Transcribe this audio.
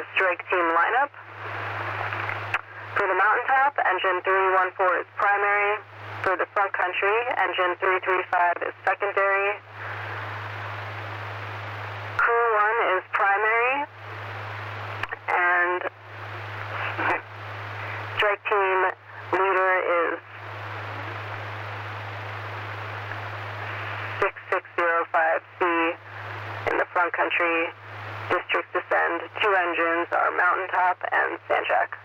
strike team lineup. For the mountaintop, engine 314 is primary. For the front country, engine 335 is secondary. Crew 1 is primary. And strike team leader is 6605C in the front country. Districts descend. 2 engines are mountaintop and Sandjack.